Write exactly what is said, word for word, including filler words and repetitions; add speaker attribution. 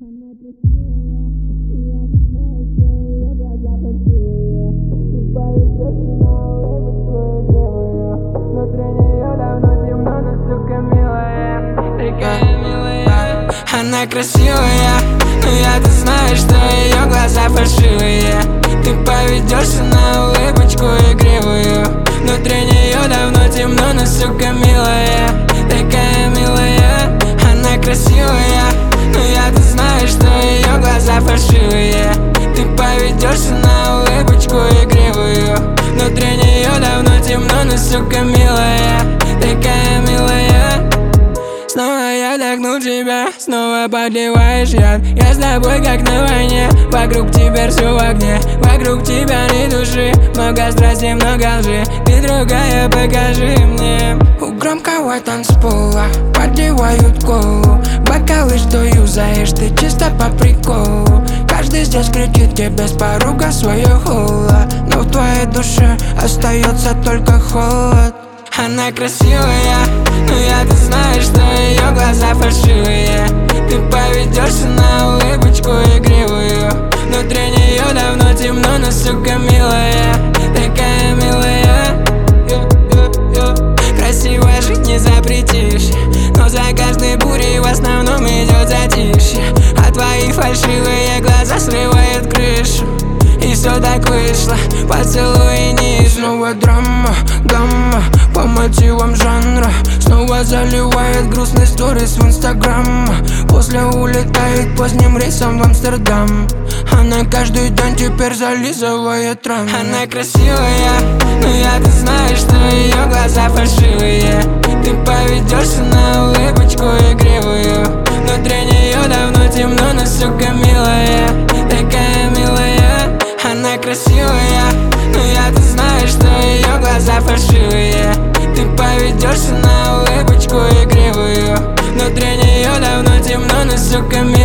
Speaker 1: Она красивая, я не знаю, что ее глаза фальшивые. Ты поведешься на улыбочку игривую. Внутри нее давно темно, но сука милая. Такая милая. Она красивая, но я-то знаю, что ее глаза фальшивые. Ты поведешься на улыбочку игривую. Внутри нее давно темно, но сука милая. Такая милая. Она красивая, но я-то знаю, что ее глаза фальшивые. Ты поведешься на улыбочку игривую. Внутри нее давно темно, но сука милая. Такая милая. Снова я вдохну тебя, снова подливаешь яд. Я с тобой как на войне, вокруг тебя все в огне. Вокруг тебя ни души, много страсти, много лжи. Ты другая, покажи мне. У громкого танцпола подливают колу. Бокалы, что юзаешь, ты чисто по приколу. Каждый здесь кричит тебе без порога свое холо. Но в твоей душе остается только холод. Она красивая, но я-то знаю, что ее глаза фальшивые. Ты поведешься на улыбочку игривую. Внутри нее давно темно, но сука милая. Такая милая. Красиво жить не запретишь, но за каждой бурей в основном идет затишье. А твои фальшивые глаза срывают крышу. И все так вышло, поцелуй ниже. Снова драма, гамма, по мотивам жанра. Снова заливает грустный сторис в инстаграм. После улетает поздним рейсом в Амстердам. Она каждый день теперь зализывает раны. Она красивая, но я-то знаю, что ее глаза фальшивые. Ты поведешься на улыбочку игривую. Внутри нее давно темно, но сука милая. Такая милая. Она красивая, но я-то знаю, что ее глаза фальшивые. Ты поведешься на улыбочку игривую. Внутри нее давно темно, но сука милая.